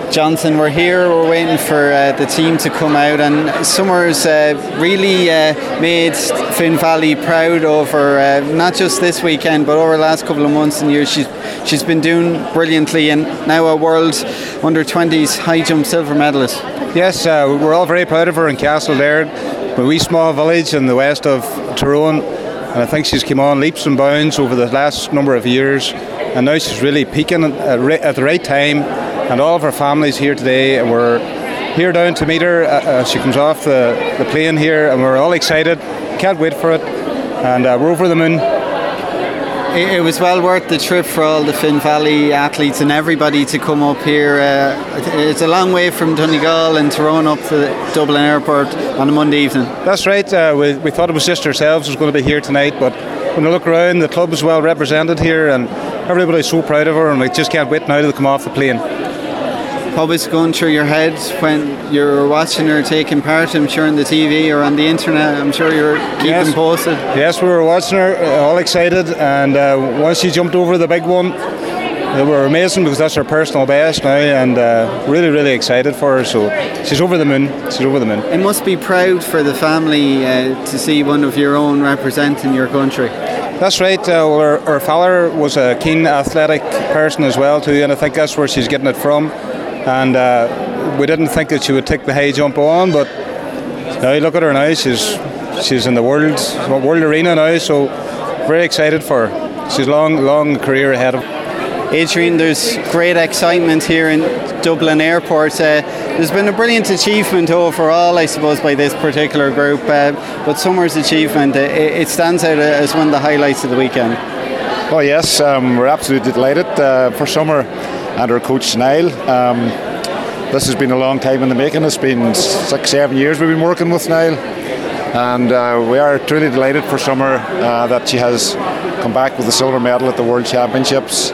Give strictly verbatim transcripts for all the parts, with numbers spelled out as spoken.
Jonathan, we're here, we're waiting for uh, the team to come out, and Summer's uh, really uh, made Finn Valley proud over uh, not just this weekend but over the last couple of months and years. She's, she's been doing brilliantly, and now a World under twenties high jump silver medalist. Yes, uh, we're all very proud of her in Castlelaird, a wee small village in the west of Tyrone, and I think she's come on leaps and bounds over the last number of years, and now she's really peaking at the right time. And all of our families here today, and we're here down to meet her as she comes off the, the plane here, and we're all excited, can't wait for it, and uh, we're over the moon. It, it was well worth the trip for all the Finn Valley athletes and everybody to come up here. Uh, it's a long way from Donegal and Tyrone up to Dublin Airport on a Monday evening. That's right, uh, we, we thought it was just ourselves who was going to be here tonight, but when we look around, the club is well represented here, and everybody's so proud of her, and we just can't wait now to come off the plane. What was going through your head when you were watching her taking part? I'm sure on the T V or on the internet. I'm sure you were keeping yes. posted. Yes, we were watching her, uh, all excited, and uh, once she jumped over the big one, they were amazing because that's her personal best now, and uh, really, really excited for her. So she's over the moon. She's over the moon. It must be proud for the family uh, to see one of your own representing your country. That's right. Uh, well, her, her father was a keen athletic person as well too, and I think that's where she's getting it from. And uh, we didn't think that she would take the high jump on, but now look at her now. She's she's in the world world arena now, so very excited for her. She's a long, long career ahead of her. Adrian, there's great excitement here in Dublin Airport. Uh, there's been a brilliant achievement overall, I suppose, by this particular group, uh, but Summer's achievement, uh, it stands out as one of the highlights of the weekend. Oh yes, um, we're absolutely delighted uh, for Summer and her coach Niall. Um, this has been a long time in the making. It's been six, seven years we've been working with Niall, and uh, we are truly delighted for Summer uh, that she has come back with a silver medal at the World Championships.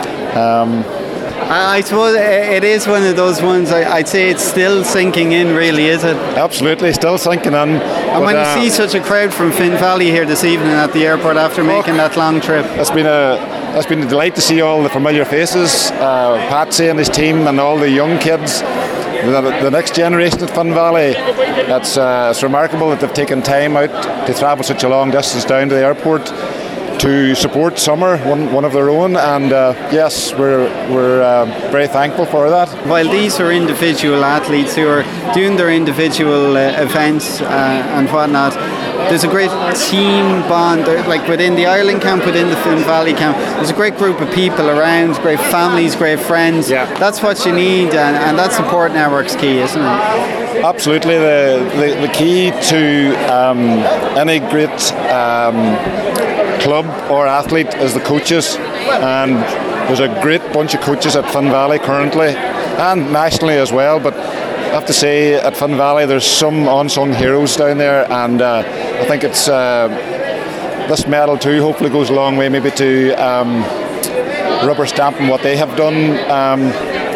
Um, I suppose it is one of those ones, I'd say it's still sinking in, really, is it? Absolutely, still sinking in. And but, when you uh, see such a crowd from Finn Valley here this evening at the airport after making that long trip. It's been a it's been a delight to see all the familiar faces, uh, Patsy and his team and all the young kids, the, the next generation at Finn Valley. It's, uh, it's remarkable that they've taken time out to travel such a long distance down to the airport to support Summer, one, one of their own, and uh, yes, we're we're uh, very thankful for that. While these are individual athletes who are doing their individual uh, events uh, and whatnot, there's a great team bond, like within the Ireland camp, within the Finn Valley camp. There's a great group of people around, great families, great friends. Yeah. That's what you need, and, and that support network's key, isn't it? Absolutely, the the, the key to um, any great um, club or athlete is the coaches, and there's a great bunch of coaches at Finn Valley currently and nationally as well, but I have to say at Finn Valley there's some unsung heroes down there, and uh, I think it's uh, this medal too hopefully goes a long way maybe to um, rubber stamping what they have done. um,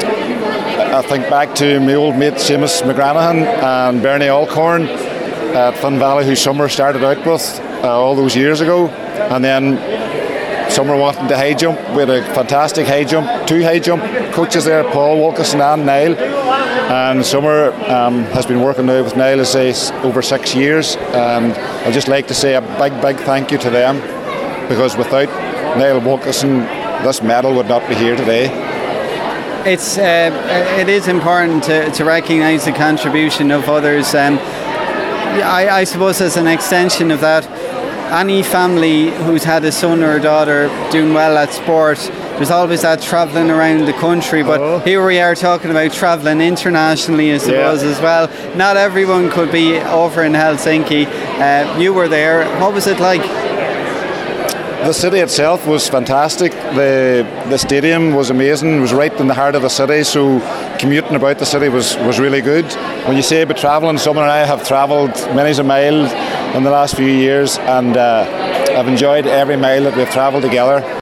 I think back to my old mate Seamus McGranahan and Bernie Alcorn at Finn Valley, who Summer started out with uh, all those years ago, and then Summer wanting to high jump. We had a fantastic high jump, two high jump coaches there, Paul Wilkinson and Niall, and Summer um, has been working now with Niall, as I say, over six years, and I'd just like to say a big big thank you to them, because without Niall Wilkinson this medal would not be here today. It's uh, it is important to, to recognise the contribution of others. Um, I, I suppose as an extension of that, any family who's had a son or a daughter doing well at sport, there's always that travelling around the country, but oh. Here we are talking about travelling internationally, I suppose, yeah. as well. Not everyone could be over in Helsinki. Uh, you were there. What was it like? The city itself was fantastic. The the stadium was amazing. It was right in the heart of the city, so commuting about the city was, was really good. When you say about travelling, Summer and I have travelled many a mile in the last few years, and uh, I've enjoyed every mile that we've travelled together.